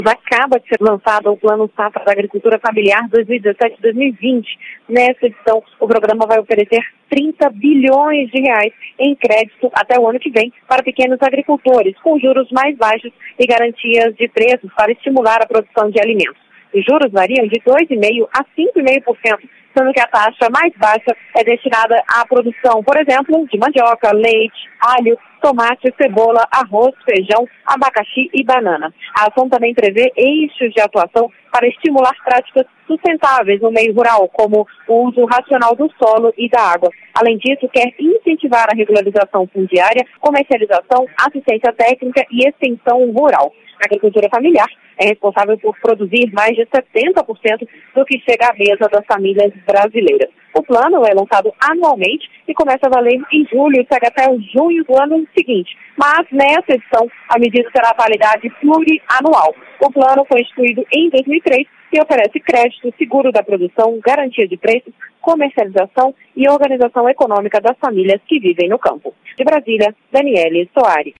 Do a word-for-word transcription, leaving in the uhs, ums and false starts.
Acaba de ser lançado o Plano Safra da Agricultura Familiar dois mil e dezessete a dois mil e vinte. Nessa edição, o programa vai oferecer trinta bilhões de reais em crédito até o ano que vem para pequenos agricultores, com juros mais baixos e garantias de preços para estimular a produção de alimentos. Os juros variam de dois vírgula cinco por cento a cinco vírgula cinco por cento, sendo que a taxa mais baixa é destinada à produção, por exemplo, de mandioca, leite, alho, tomate, cebola, arroz, feijão, abacaxi e banana. A ação também prevê eixos de atuação para estimular práticas sustentáveis no meio rural, como o uso racional do solo e da água. Além disso, quer incentivar a regularização fundiária, comercialização, assistência técnica e extensão rural. A agricultura familiar é responsável por produzir mais de setenta por cento do que chega à mesa das famílias brasileiras. O plano é lançado anualmente e começa a valer em julho e segue até o junho do ano seguinte. Mas, nessa edição, a medida terá validade plurianual. O plano foi instituído em dois mil e três e oferece crédito, seguro da produção, garantia de preços, comercialização e organização econômica das famílias que vivem no campo. De Brasília, Daniele Soares.